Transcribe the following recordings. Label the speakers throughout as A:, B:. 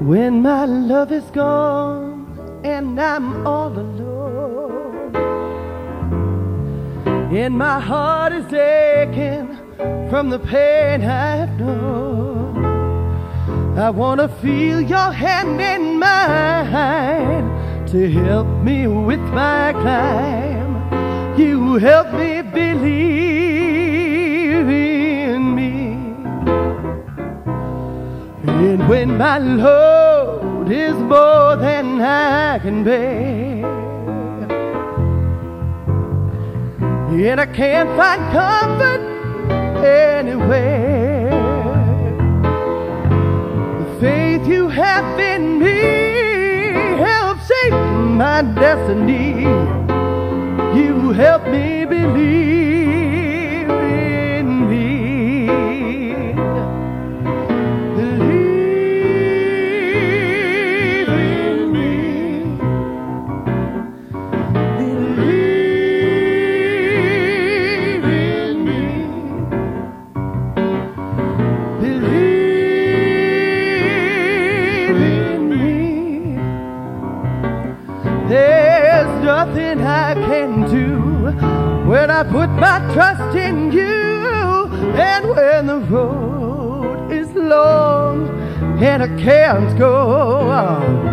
A: When my love is gone and I'm all alone, and my heart is aching from the pain I've known, I want to feel your hand in mine to help me with my climb. You help me believe in me. And when my load is more than I can bear, and I can't find comfort anywhere, the faith you have in me helps shape my destiny. You help me believe in me. Believe in me. Believe in me. Believe in me. There's nothing I can do when I put my trust in you. And when the road is long and I can't go on,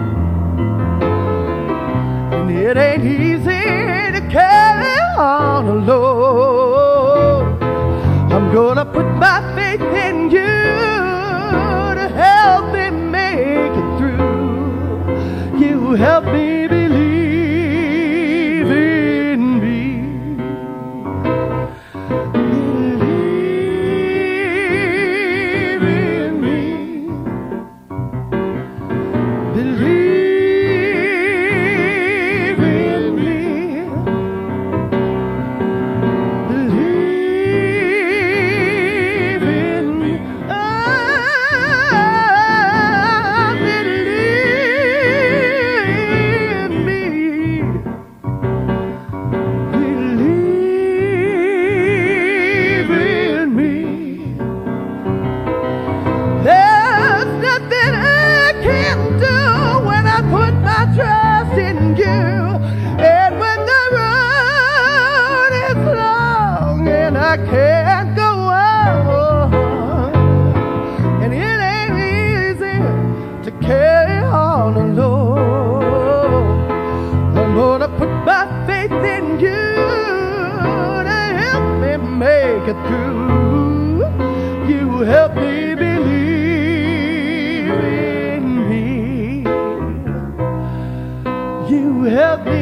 A: and it ain't easy to carry on alone, I'm gonna put my faith in you to help me make it through. You help me believe in me. Believe in me. Believe in me. Believe in me. Ah, believe in me. Believe in me. There's nothing I can do when I put my trust in you. And when the road is long and I can't go on, and it ain't easy to carry on alone, I'm gonna put my faith in you to help me make it through. You help me believe in me. You help me